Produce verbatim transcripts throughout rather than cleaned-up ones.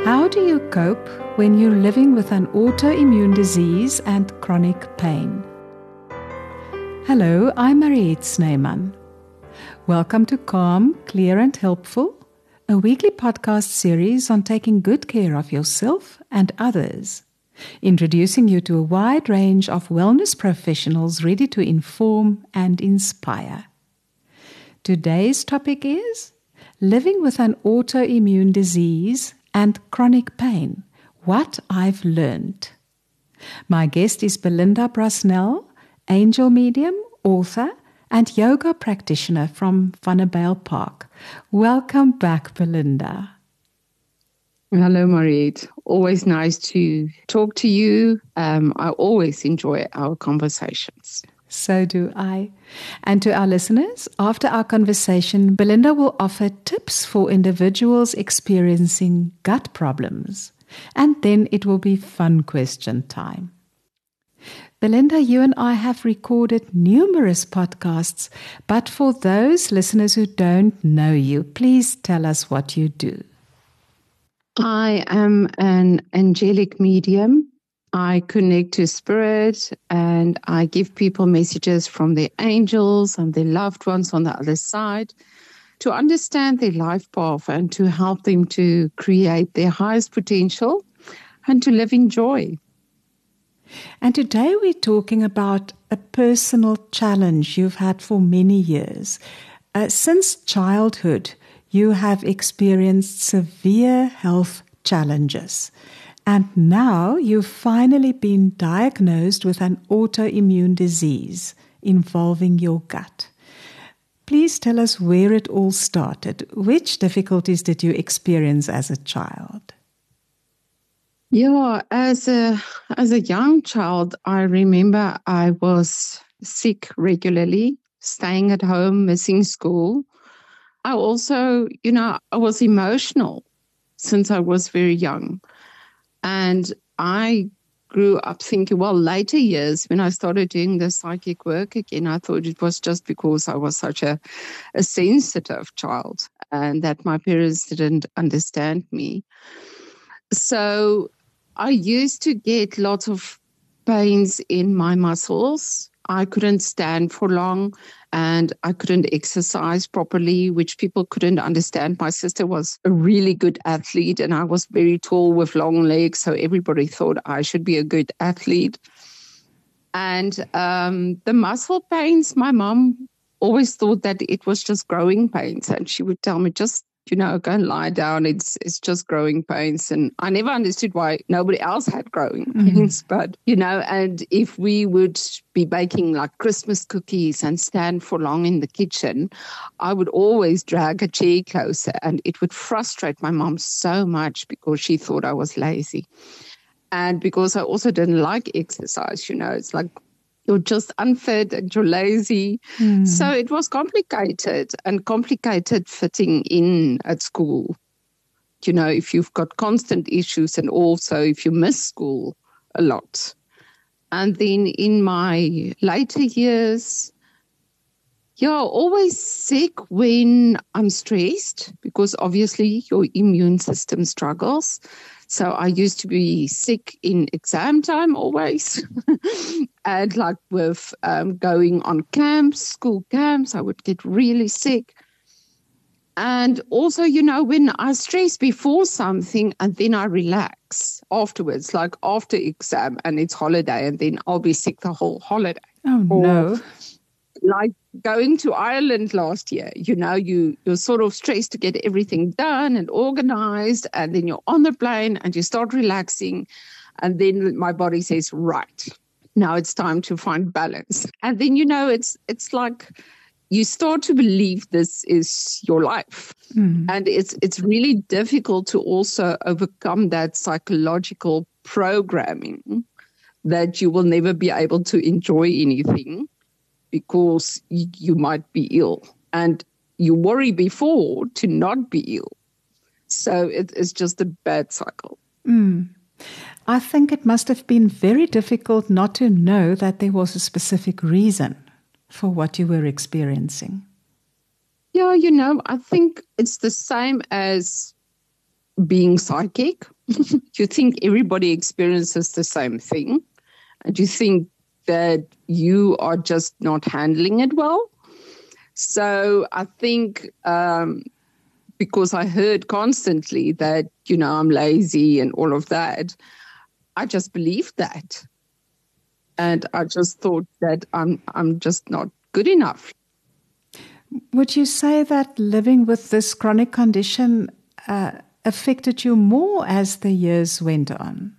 How do you cope when you're living with an autoimmune disease and chronic pain? Hello, I'm Mariette Snyman. Welcome to Calm, Clear and Helpful, a weekly podcast series on taking good care of yourself and others, introducing you to a wide range of wellness professionals ready to inform and inspire. Today's topic is living with an autoimmune disease and chronic pain, what I've learned. My guest is Belinda Brasnell, angel medium, author, and yoga practitioner from Vanderbijlpark. Welcome back, Belinda. Hello, Mariette. Always nice to talk to you. Um, I always enjoy our conversations. So do I. And to our listeners, after our conversation, Belinda will offer tips for individuals experiencing gut problems. And then it will be fun question time. Belinda, you and I have recorded numerous podcasts, but for those listeners who don't know you, please tell us what you do. I am an angelic medium. I connect to spirit and I give people messages from their angels and their loved ones on the other side to understand their life path and to help them to create their highest potential and to live in joy. And today we're talking about a personal challenge you've had for many years. Uh, since childhood, you have experienced severe health challenges. And now you've finally been diagnosed with an autoimmune disease involving your gut. Please tell us where it all started. Which difficulties did you experience as a child? Yeah, as a as a young child, I remember I was sick regularly, staying at home, missing school. I also, you know, I was emotional since I was very young. And I grew up thinking, well, later years, when I started doing the psychic work again, I thought it was just because I was such a, a sensitive child and that my parents didn't understand me. So I used to get lots of pains in my muscles. I couldn't stand for long and I couldn't exercise properly, which people couldn't understand. My sister was a really good athlete and I was very tall with long legs, so everybody thought I should be a good athlete. And um, the muscle pains, my mom always thought that it was just growing pains, and she would tell me, just, you know, go and lie down. It's it's just growing pains. And I never understood why nobody else had growing mm-hmm. pains. But, you know, and if we would be baking like Christmas cookies and stand for long in the kitchen, I would always drag a chair closer and it would frustrate my mom so much because she thought I was lazy. And because I also didn't like exercise, you know, it's like, you're just unfit and you're lazy. Mm. So it was complicated and complicated fitting in at school. You know, if you've got constant issues and also if you miss school a lot. And then in my later years, yeah, always sick when I'm stressed because obviously your immune system struggles. So I used to be sick in exam time always. And like with um, going on camps, school camps, I would get really sick. And also, you know, when I stress before something and then I relax afterwards, like after exam and it's holiday, and then I'll be sick the whole holiday. Oh, no. Or, like going to Ireland last year, you know, you, you're sort of stressed to get everything done and organized, and then you're on the plane and you start relaxing. And then my body says, right, now it's time to find balance. And then, you know, it's it's like you start to believe this is your life. Mm. And it's it's really difficult to also overcome that psychological programming that you will never be able to enjoy anything because you might be ill. And you worry before to not be ill. So it, it's just a bad cycle. Mm. I think it must have been very difficult not to know that there was a specific reason for what you were experiencing. Yeah, you know, I think it's the same as being psychic. You think everybody experiences the same thing, and you think that you are just not handling it well. So I think um, because I heard constantly that, you know, I'm lazy and all of that, I just believed that. And I just thought that I'm I'm just not good enough. Would you say that living with this chronic condition uh, affected you more as the years went on?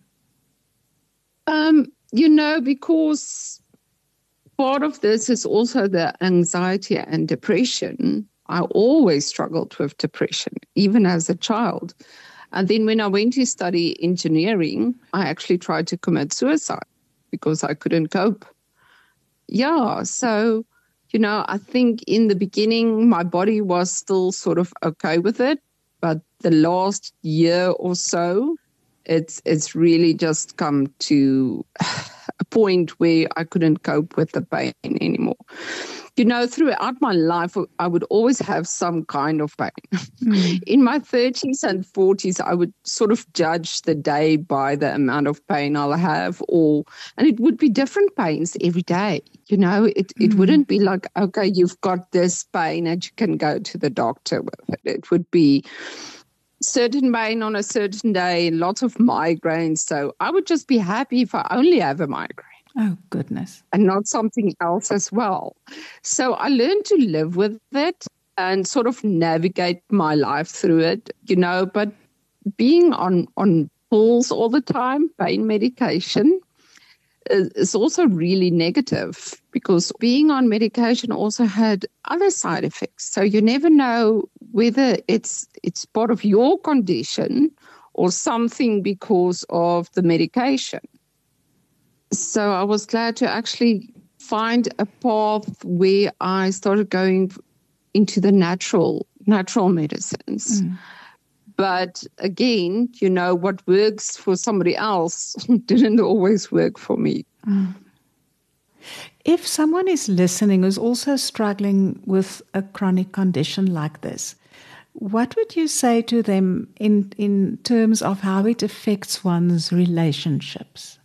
Um, you know, because part of this is also the anxiety and depression. I always struggled with depression, even as a child. And then when I went to study engineering, I actually tried to commit suicide because I couldn't cope. Yeah, so, you know, I think in the beginning, my body was still sort of okay with it. But the last year or so, it's it's really just come to a point where I couldn't cope with the pain anymore. You know, throughout my life, I would always have some kind of pain. Mm. In my thirties and forties, I would sort of judge the day by the amount of pain I'll have, or and it would be different pains every day. You know, it, it mm. wouldn't be like, okay, you've got this pain and you can go to the doctor with it. It would be certain pain on a certain day, lots of migraines. So I would just be happy if I only have a migraine. Oh, goodness. And not something else as well. So I learned to live with it and sort of navigate my life through it, you know, but being on, on pills all the time, pain medication, is also really negative because being on medication also had other side effects. So you never know whether it's it's part of your condition or something because of the medication. So I was glad to actually find a path where I started going into the natural natural medicines. Mm. But again, you know, what works for somebody else didn't always work for me. Mm. If someone is listening who's also struggling with a chronic condition like this, what would you say to them in, in terms of how it affects one's relationships?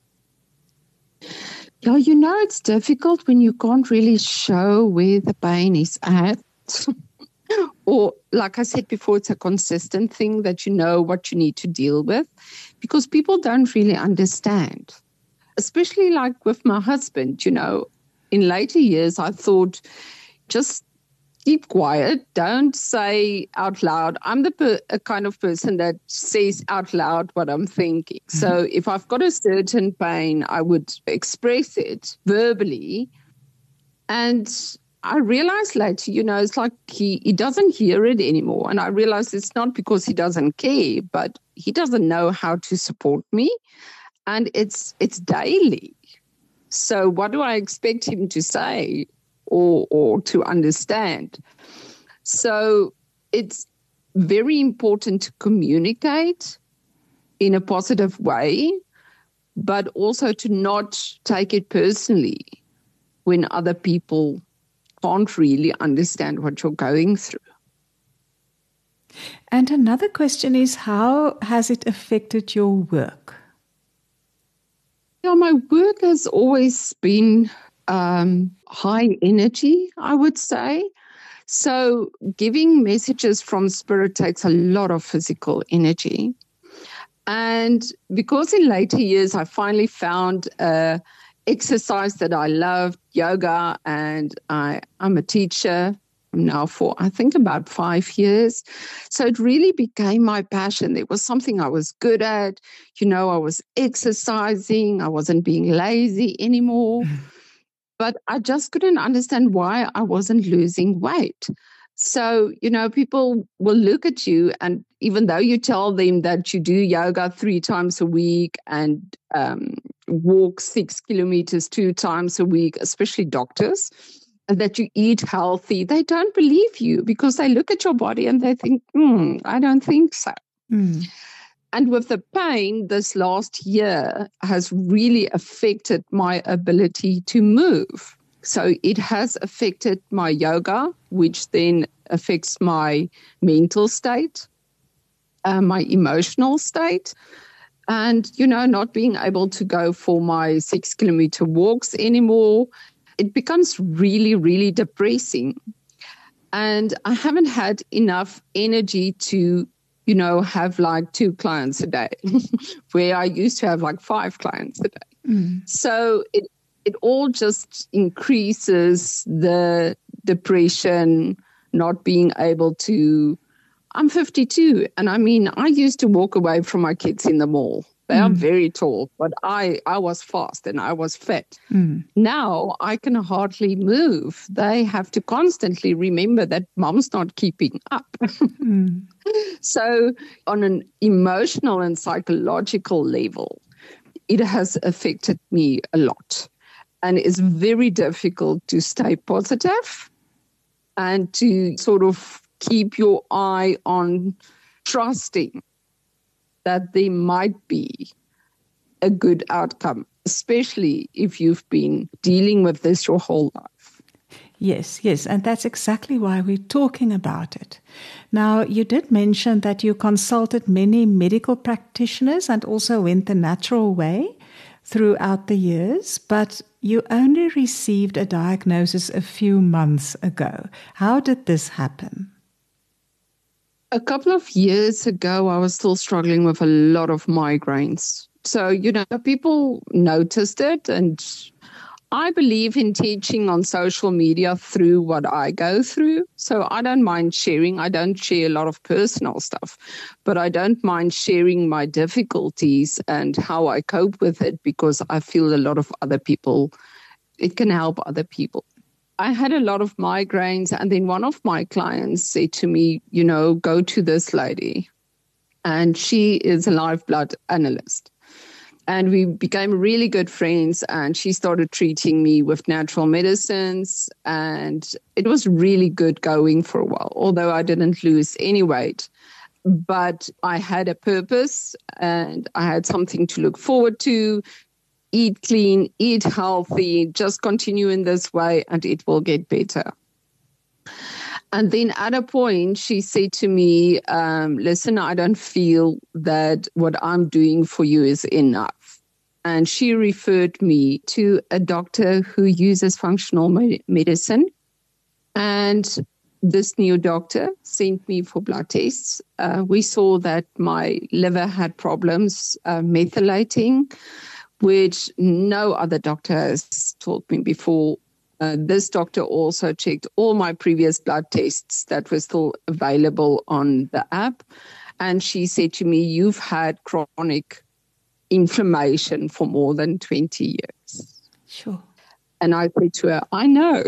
Yeah, you know, it's difficult when you can't really show where the pain is at. Or, like I said before, it's a consistent thing that you know what you need to deal with because people don't really understand. Especially like with my husband, you know, in later years, I thought just keep quiet. Don't say out loud. I'm the per- a kind of person that says out loud what I'm thinking. Mm-hmm. So if I've got a certain pain, I would express it verbally. And I realized later, you know, it's like he, he doesn't hear it anymore. And I realized it's not because he doesn't care, but he doesn't know how to support me. And it's it's daily. So what do I expect him to say or or to understand? So it's very important to communicate in a positive way, but also to not take it personally when other people can't really understand what you're going through. And another question is, how has it affected your work? Yeah, my work has always been um, high energy, I would say. So giving messages from spirit takes a lot of physical energy. And because in later years I finally found a exercise that I loved, yoga, and I, I'm a teacher now for, I think, about five years. So it really became my passion. It was something I was good at. You know, I was exercising. I wasn't being lazy anymore. But I just couldn't understand why I wasn't losing weight. So, you know, people will look at you, and even though you tell them that you do yoga three times a week and um, walk six kilometers two times a week, especially doctors, and that you eat healthy, they don't believe you because they look at your body and they think, hmm, I don't think so. Mm. And with the pain, this last year has really affected my ability to move. So it has affected my yoga, which then affects my mental state. uh, my emotional state. And, you know, not being able to go for my six kilometer walks anymore, it becomes really, really depressing. And I haven't had enough energy to, you know, have like two clients a day, where I used to have like five clients a day. Mm. So it, it all just increases the depression, not being able to. I'm fifty-two, and I mean, I used to walk away from my kids in the mall. They mm. are very tall, but I, I was fast and I was fit. Mm. Now I can hardly move. They have to constantly remember that mom's not keeping up. mm. So on an emotional and psychological level, it has affected me a lot. And it's very difficult to stay positive and to sort of keep your eye on trusting that there might be a good outcome, especially if you've been dealing with this your whole life. Yes, yes, and that's exactly why we're talking about it. Now, you did mention that you consulted many medical practitioners and also went the natural way throughout the years, but you only received a diagnosis a few months ago. How did this happen? A couple of years ago, I was still struggling with a lot of migraines. So, you know, people noticed it, and I believe in teaching on social media through what I go through. So I don't mind sharing. I don't share a lot of personal stuff, but I don't mind sharing my difficulties and how I cope with it, because I feel a lot of other people, it can help other people. I had a lot of migraines, and then one of my clients said to me, you know, go to this lady, and she is a live blood analyst. And we became really good friends, and she started treating me with natural medicines, and it was really good going for a while, although I didn't lose any weight. But I had a purpose, and I had something to look forward to. Eat clean, eat healthy, just continue in this way and it will get better. And then at a point, she said to me, um, listen, I don't feel that what I'm doing for you is enough. And she referred me to a doctor who uses functional med- medicine. And this new doctor sent me for blood tests. Uh, we saw that my liver had problems uh, methylating, which no other doctor has told me before. Uh, this doctor also checked all my previous blood tests that were still available on the app. And she said to me, you've had chronic inflammation for more than twenty years. Sure. And I said to her, I know.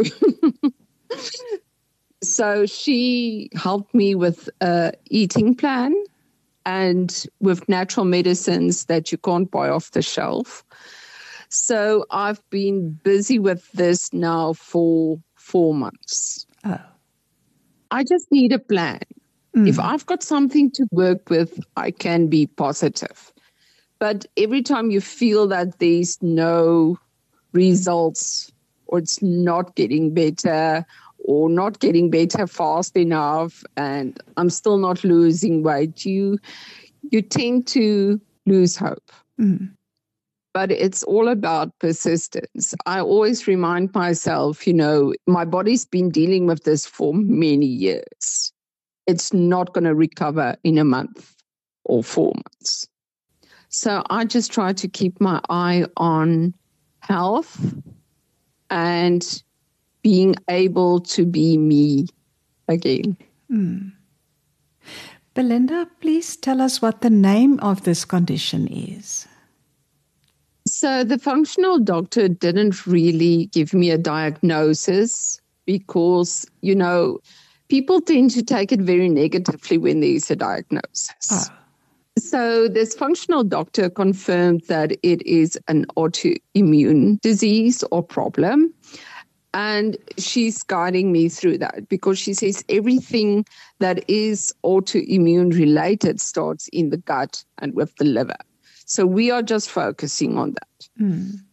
So she helped me with an eating plan and with natural medicines that you can't buy off the shelf. So I've been busy with this now for four months. Oh. I just need a plan. Mm. If I've got something to work with, I can be positive. But every time you feel that there's no results, or it's not getting better, or not getting better fast enough, and I'm still not losing weight, you you tend to lose hope. Mm. But it's all about persistence. I always remind myself, you know, my body's been dealing with this for many years. It's not going to recover in a month or four months. So I just try to keep my eye on health and being able to be me again. Mm. Belinda, please tell us what the name of this condition is. So the functional doctor didn't really give me a diagnosis because, you know, people tend to take it very negatively when there's a diagnosis. Oh. So this functional doctor confirmed that it is an autoimmune disease or problem. And she's guiding me through that because she says everything that is autoimmune related starts in the gut and with the liver. So we are just focusing on that. Mm.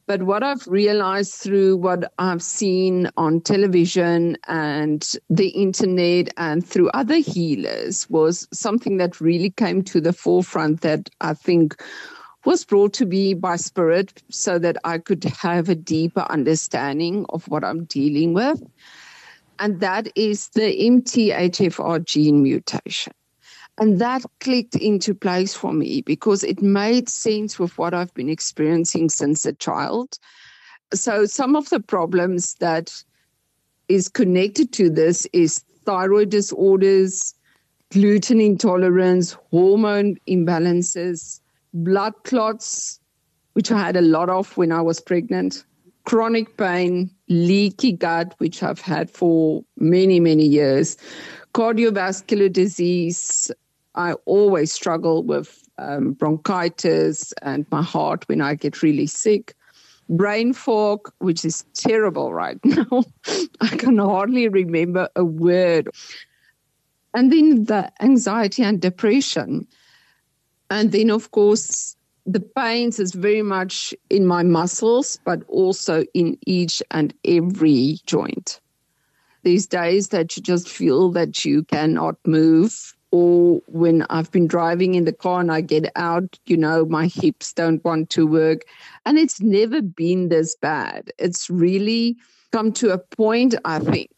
But what I've realized through what I've seen on television and the internet and through other healers was something that really came to the forefront that I think was brought to me by spirit so that I could have a deeper understanding of what I'm dealing with. And that is the M T H F R gene mutation. And that clicked into place for me because it made sense with what I've been experiencing since a child. So some of the problems that is connected to this is thyroid disorders, gluten intolerance, hormone imbalances, blood clots, which I had a lot of when I was pregnant, chronic pain, leaky gut, which I've had for many, many years, cardiovascular disease. I always struggle with um, bronchitis and my heart when I get really sick. Brain fog, which is terrible right now. I can hardly remember a word. And then the anxiety and depression. And then, of course, the pains is very much in my muscles, but also in each and every joint. These days that you just feel that you cannot move. Or when I've been driving in the car and I get out, you know, my hips don't want to work. And it's never been this bad. It's really come to a point, I think,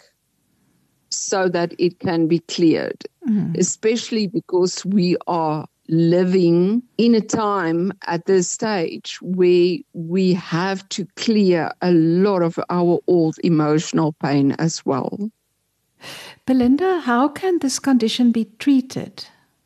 so that it can be cleared, mm. especially because we are living in a time at this stage where we have to clear a lot of our old emotional pain as well. Belinda, how can this condition be treated?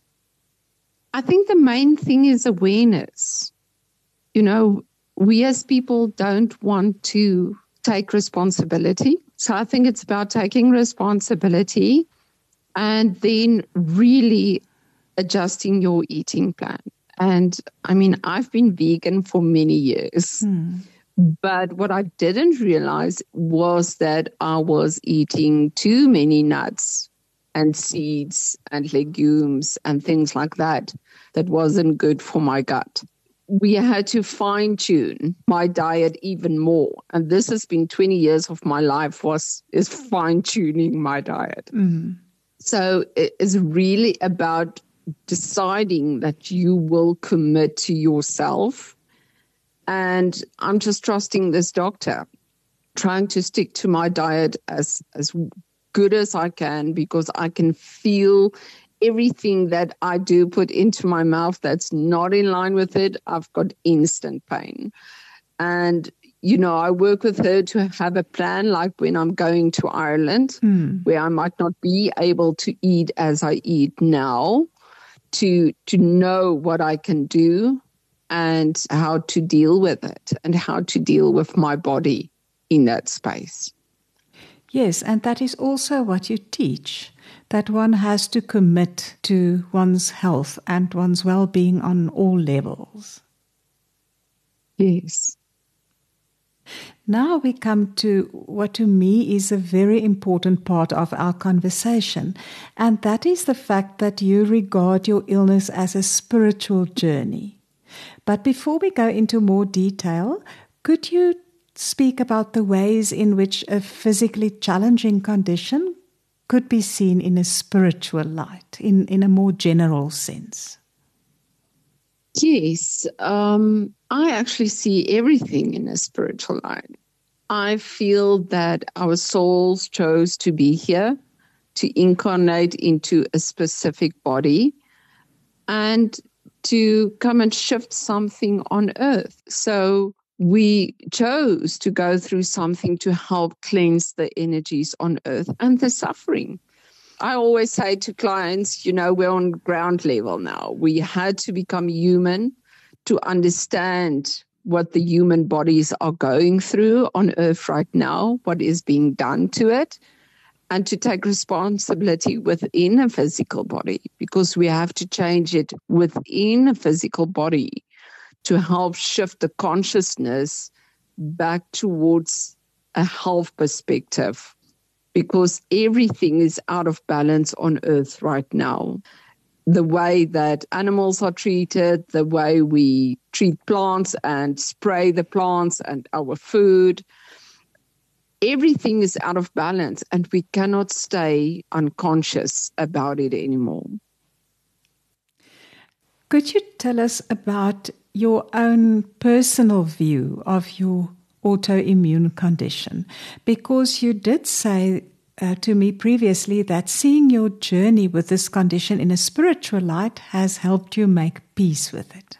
I think the main thing is awareness. You know, we as people don't want to take responsibility. So I think it's about taking responsibility and then really adjusting your eating plan. And I mean, I've been vegan for many years. Hmm. But what I didn't realize was that I was eating too many nuts and seeds and legumes and things like that that wasn't good for my gut. We had to fine-tune my diet even more. And this has been twenty years of my life was is fine-tuning my diet. Mm-hmm. So it is really about deciding that you will commit to yourself. And I'm just trusting this doctor, trying to stick to my diet as, as good as I can because I can feel everything that I do put into my mouth that's not in line with it. I've got instant pain. And, you know, I work with her to have a plan like when I'm going to Ireland, mm. where I might not be able to eat as I eat now, to to know what I can do and how to deal with it and how to deal with my body in that space. Yes, and that is also what you teach, that one has to commit to one's health and one's well-being on all levels. Yes. Now we come to what to me is a very important part of our conversation, and that is the fact that you regard your illness as a spiritual journey. But before we go into more detail, could you speak about the ways in which a physically challenging condition could be seen in a spiritual light, in, in a more general sense? Yes, um, I actually see everything in a spiritual light. I feel that our souls chose to be here, to incarnate into a specific body, and to come and shift something on earth. So we chose to go through something to help cleanse the energies on earth and the suffering. I always say to clients, you know, we're on ground level now. We had to become human to understand what the human bodies are going through on earth right now, what is being done to it, and to take responsibility within a physical body, because we have to change it within a physical body to help shift the consciousness back towards a health perspective, because everything is out of balance on earth right now. the way that animals are treated, the way we treat plants and spray the plants and our food. Everything is out of balance, and we cannot stay unconscious about it anymore. Could you tell us about your own personal view of your autoimmune condition? Because you did say uh, to me previously that seeing your journey with this condition in a spiritual light has helped you make peace with it.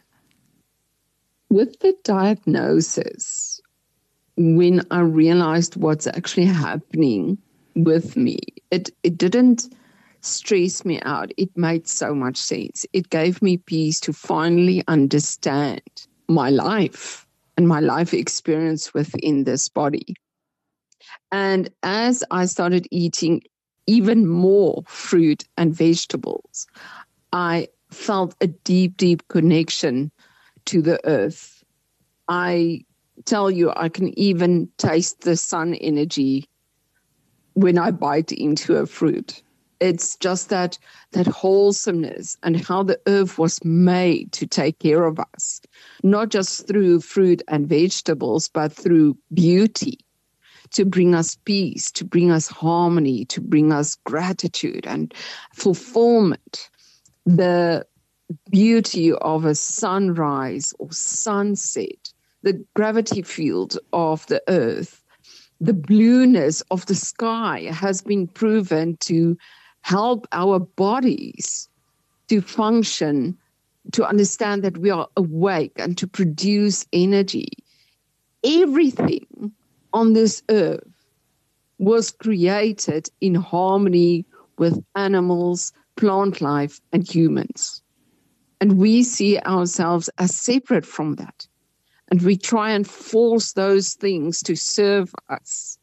With the diagnosis, when I realized what's actually happening with me, it, it didn't stress me out. It made so much sense. It gave me peace to finally understand my life and my life experience within this body. And as I started eating even more fruit and vegetables, I felt a deep, deep connection to the earth. I tell you, I can even taste the sun energy when I bite into a fruit. It's just that that wholesomeness and how the earth was made to take care of us, not just through fruit and vegetables, but through beauty, to bring us peace, to bring us harmony, to bring us gratitude and fulfillment. The beauty of a sunrise or sunset, the gravity field of the earth, the blueness of the sky has been proven to help our bodies to function, to understand that we are awake and to produce energy. Everything on this earth was created in harmony with animals, plant life, and humans. And we see ourselves as separate from that. And we try and force those things to serve us.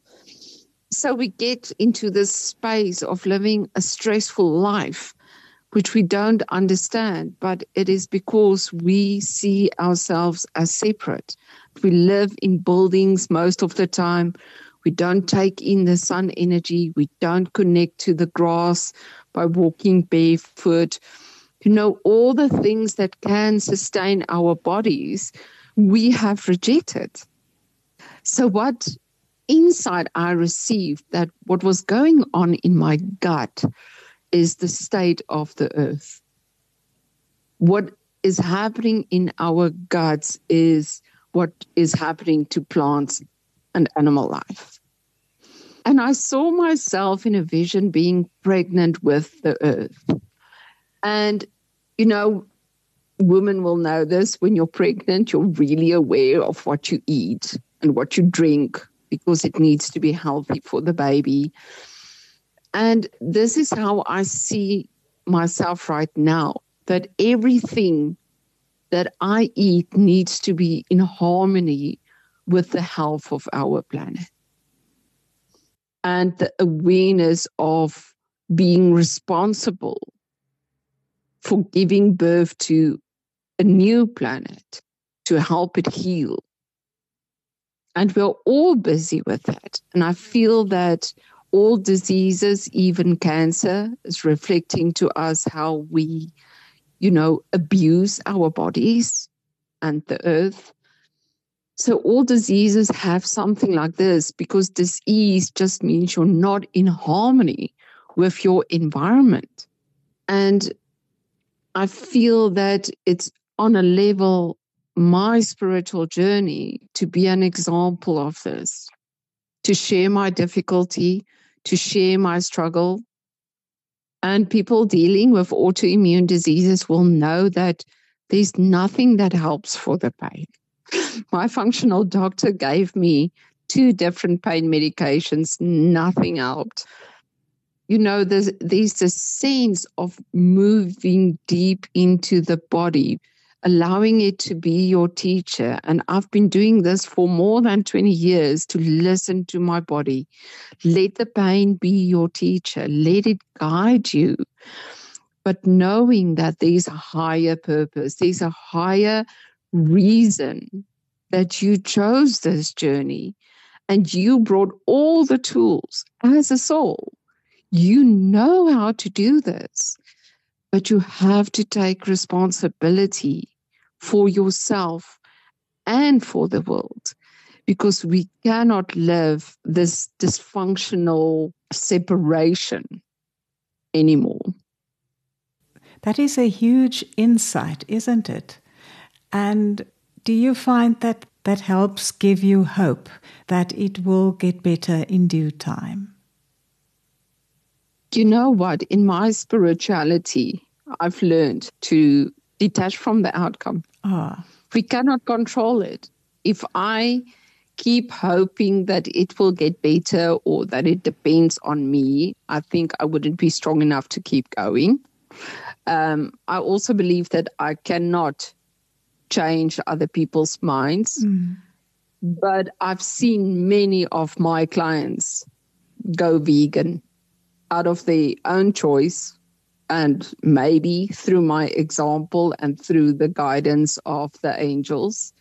So we get into this space of living a stressful life, which we don't understand, but it is because we see ourselves as separate. We live in buildings most of the time. We don't take in the sun energy. We don't connect to the grass by walking barefoot. You know, all the things that can sustain our bodies, we have rejected. So what inside I received that what was going on in my gut is the state of the earth. What is happening in our guts is what is happening to plants and animal life. And I saw myself in a vision being pregnant with the earth. And, you know, women will know this. When you're pregnant, you're really aware of what you eat and what you drink, because it needs to be healthy for the baby. And this is how I see myself right now, that everything that I eat needs to be in harmony with the health of our planet. And the awareness of being responsible for giving birth to a new planet to help it heal. And we're all busy with that. And I feel that all diseases, even cancer, is reflecting to us how we, you know, abuse our bodies and the earth. So all diseases have something like this, because disease just means you're not in harmony with your environment. And I feel that it's on a level, my spiritual journey, to be an example of this, to share my difficulty, to share my struggle. And people dealing with autoimmune diseases will know that there's nothing that helps for the pain. My functional doctor gave me two different pain medications. Nothing helped. You know, there's, there's this sense of moving deep into the body, allowing it to be your teacher. And I've been doing this for more than twenty years, to listen to my body. Let the pain be your teacher. Let it guide you. But knowing that there's a higher purpose, there's a higher reason that you chose this journey, and you brought all the tools as a soul. You know how to do this. but you have to take responsibility for yourself and for the world, because we cannot live this dysfunctional separation anymore. That is a huge insight, isn't it? And do you find that that helps give you hope that it will get better in due time? You know what? In my spirituality, I've learned to detach from the outcome. Ah. We cannot control it. If I keep hoping that it will get better or that it depends on me, I think I wouldn't be strong enough to keep going. Um, I also believe that I cannot change other people's minds. Mm. But I've seen many of my clients go vegan out of their own choice, and maybe through my example and through the guidance of the angels.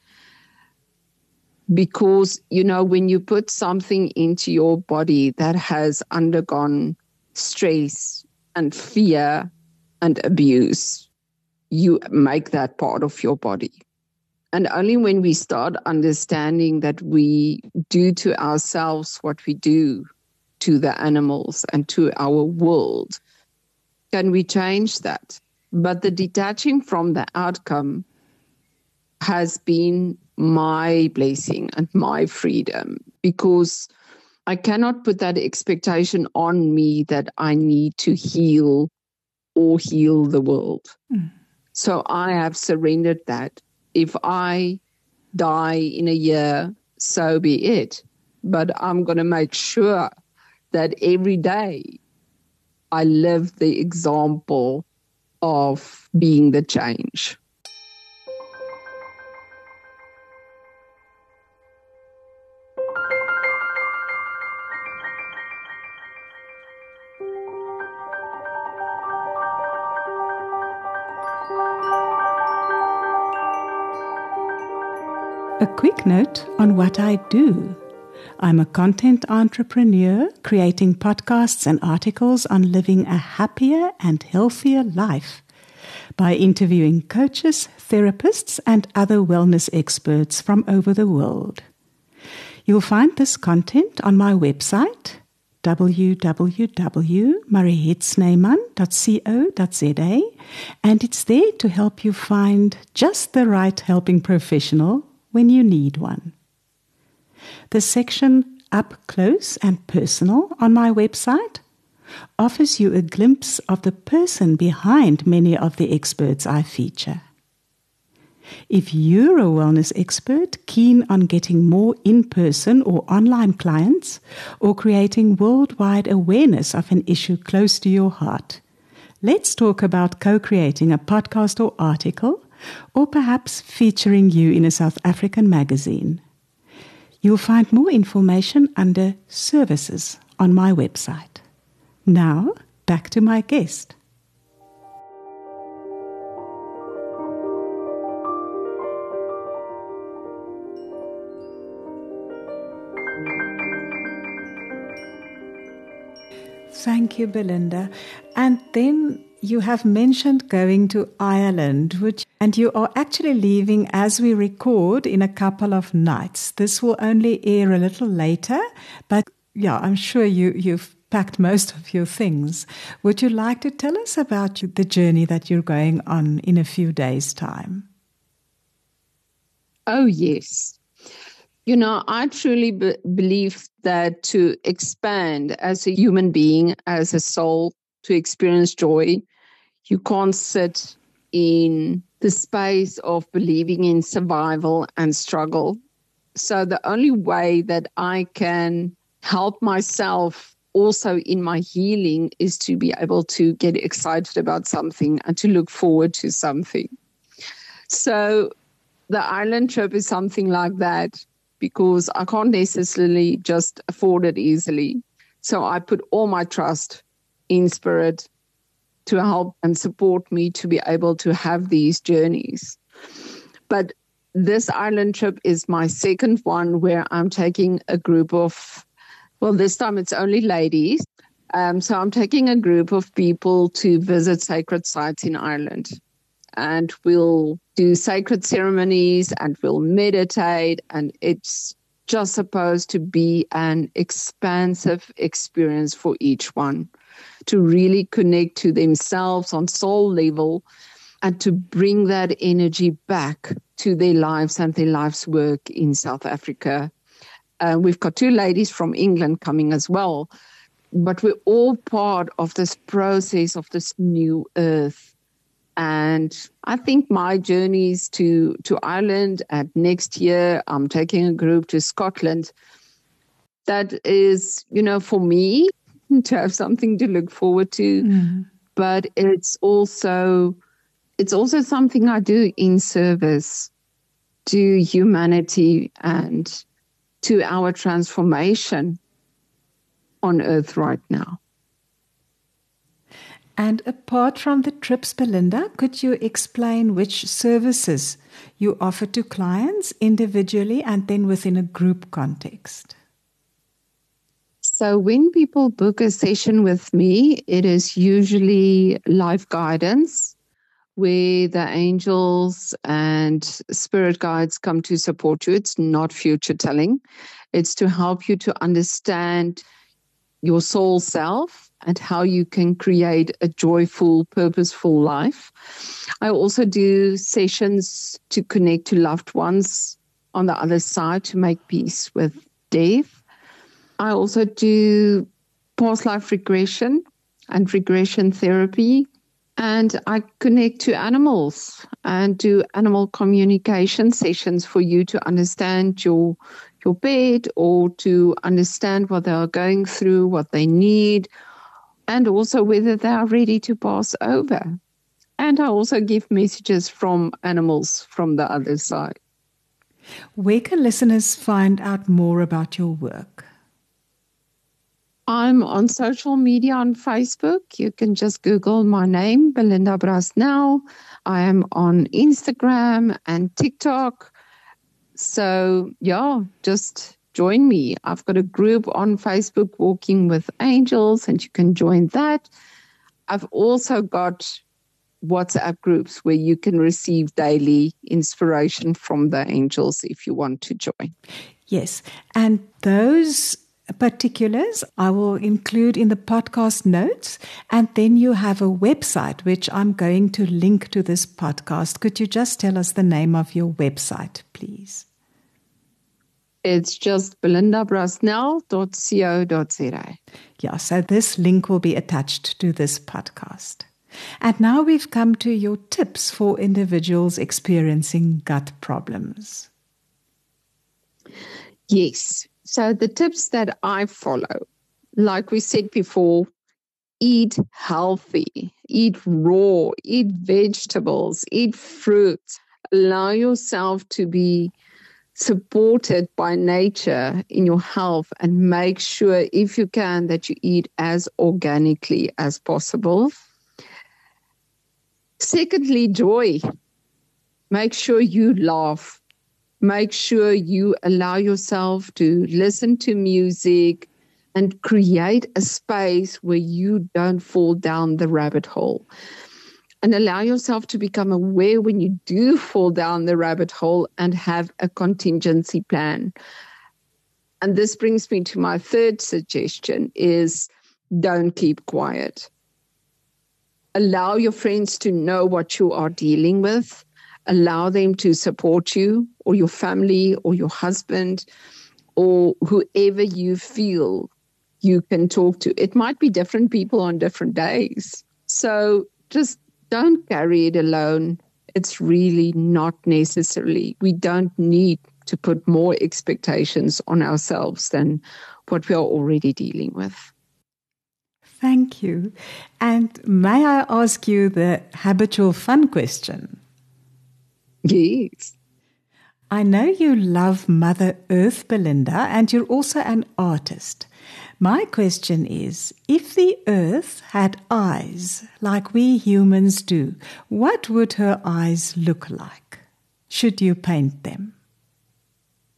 Because, you know, when you put something into your body that has undergone stress and fear and abuse, you make that part of your body. And only when we start understanding that we do to ourselves what we do to the animals and to our world, can we change that. But the detaching from the outcome has been my blessing and my freedom, because I cannot put that expectation on me that I need to heal or heal the world. Mm. So I have surrendered that. If I die in a year, so be it. But I'm going to make sure that every day I live the example of being the change. A quick note on what I do. I'm a content entrepreneur creating podcasts and articles on living a happier and healthier life by interviewing coaches, therapists, and other wellness experts from over the world. You'll find this content on my website, w w w dot mariette snyman dot co dot z a, and it's there to help you find just the right helping professional when you need one. The section Up Close and Personal on my website offers you a glimpse of the person behind many of the experts I feature. If you're a wellness expert keen on getting more in-person or online clients or creating worldwide awareness of an issue close to your heart, let's talk about co-creating a podcast or article, or perhaps featuring you in a South African magazine. You'll find more information under Services on my website. Now, back to my guest. Thank you, Belinda. And then you have mentioned going to Ireland, which, and you are actually leaving as we record in a couple of nights. This will only air a little later, but yeah, I'm sure you, you've packed most of your things. Would you like to tell us about the journey that you're going on in a few days' time? Oh, yes. You know, I truly be- believe that to expand as a human being, as a soul, to experience joy, you can't sit in the space of believing in survival and struggle. So the only way that I can help myself also in my healing is to be able to get excited about something and to look forward to something. So the Ireland trip is something like that, because I can't necessarily just afford it easily. So I put all my trust in Spirit to help and support me to be able to have these journeys. But this Ireland trip is my second one where I'm taking a group of, well, this time it's only ladies. Um, so I'm taking a group of people to visit sacred sites in Ireland. And we'll do sacred ceremonies and we'll meditate. And it's just supposed to be an expansive experience for each one, to really connect to themselves on soul level and to bring that energy back to their lives and their life's work in South Africa. Uh, we've got two ladies from England coming as well, but we're all part of this process of this new earth. And I think my journeys to, to Ireland, and next year I'm taking a group to Scotland. That is, you know, for me to have something to look forward to. Mm. But it's also, it's also something I do in service to humanity and to our transformation on earth right now. And apart from the trips, Belinda, could you explain which services you offer to clients individually and then within a group context? So when people book a session with me, it is usually life guidance, where the angels and spirit guides come to support you. It's not future telling. It's to help you to understand your soul self and how you can create a joyful, purposeful life. I also do sessions to connect to loved ones on the other side to make peace with death. I also do past life regression and regression therapy. And I connect to animals and do animal communication sessions for you to understand your your pet or to understand what they are going through, what they need, and also whether they are ready to pass over. And I also give messages from animals from the other side. Where can listeners find out more about your work? I'm on social media on Facebook. You can just Google my name, Belinda Brasnell. I am on Instagram and TikTok. So, yeah, just join me. I've got a group on Facebook, Walking with Angels, and you can join that. I've also got WhatsApp groups where you can receive daily inspiration from the angels if you want to join. Yes, and those particulars I will include in the podcast notes, and then you have a website which I'm going to link to this podcast. Could you just tell us the name of your website, please? It's just belinda brasnell dot co dot za. Yeah, so this link will be attached to this podcast. And now we've come to your tips for individuals experiencing gut problems. Yes. So the tips that I follow, like we said before, eat healthy, eat raw, eat vegetables, eat fruit. Allow yourself to be supported by nature in your health and make sure, if you can, that you eat as organically as possible. Secondly, joy. Make sure you laugh. Make sure you allow yourself to listen to music and create a space where you don't fall down the rabbit hole. And allow yourself to become aware when you do fall down the rabbit hole and have a contingency plan. And this brings me to my third suggestion is don't keep quiet. Allow your friends to know what you are dealing with. Allow them to support you or your family or your husband or whoever you feel you can talk to. It might be different people on different days. So just don't carry it alone. It's really not necessary. We don't need to put more expectations on ourselves than what we are already dealing with. Thank you. And may I ask you the habitual fun question? Yes. I know you love Mother Earth, Belinda, and you're also an artist. My question is, if the Earth had eyes like we humans do, what would her eyes look like? Should you paint them?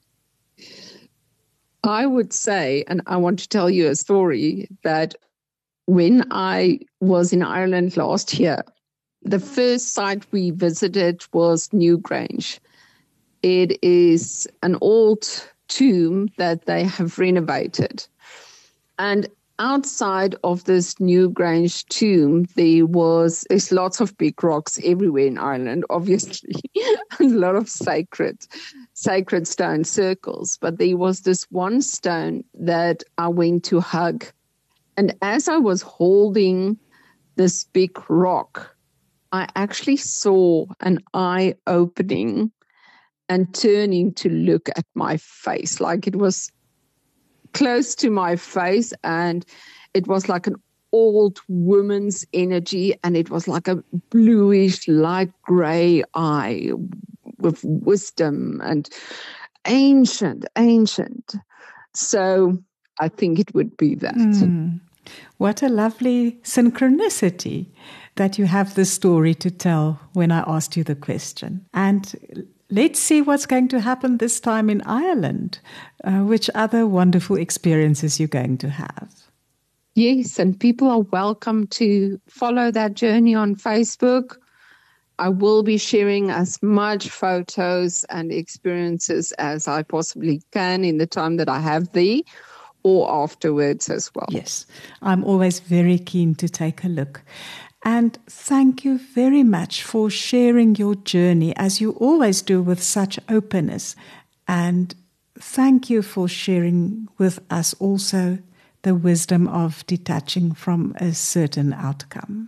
I would say, and I want to tell you a story, that when I was in Ireland last year, the first site we visited was Newgrange. It is an old tomb that they have renovated. And outside of this Newgrange tomb, there was there's lots of big rocks everywhere in Ireland, obviously, a lot of sacred, sacred stone circles. But there was this one stone that I went to hug. And as I was holding this big rock, I actually saw an eye opening and turning to look at my face, like it was close to my face, and it was like an old woman's energy, and it was like a bluish, light gray eye with wisdom and ancient, ancient. So I think it would be that. Mm. What a lovely synchronicity that you have this story to tell when I asked you the question. And let's see what's going to happen this time in Ireland. Uh, which other wonderful experiences you're going to have? Yes, and people are welcome to follow that journey on Facebook. I will be sharing as much photos and experiences as I possibly can in the time that I have there, or afterwards as well. Yes, I'm always very keen to take a look. And thank you very much for sharing your journey, as you always do, with such openness. And thank you for sharing with us also the wisdom of detaching from a certain outcome.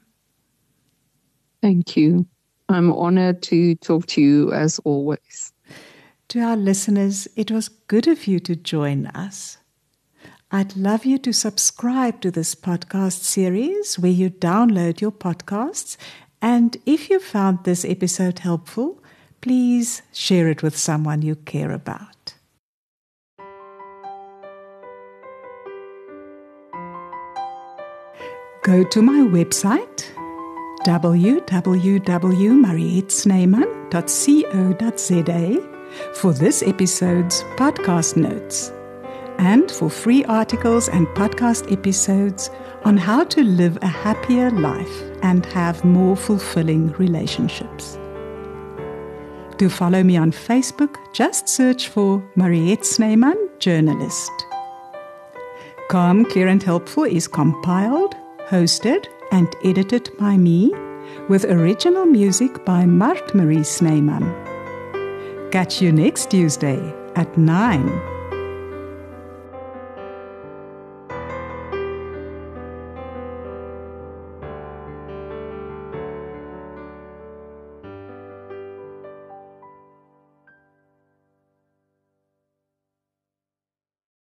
Thank you. I'm honored to talk to you as always. To our listeners, it was good of you to join us. I'd love you to subscribe to this podcast series where you download your podcasts. And if you found this episode helpful, please share it with someone you care about. Go to my website, w w w dot mariette snyman dot co dot z a, for this episode's podcast notes, and for free articles and podcast episodes on how to live a happier life and have more fulfilling relationships. To follow me on Facebook, just search for Mariette Snyman, journalist. Calm, Clear and Helpful is compiled, hosted and edited by me, with original music by Mart Marie Snyman. Catch you next Tuesday at nine.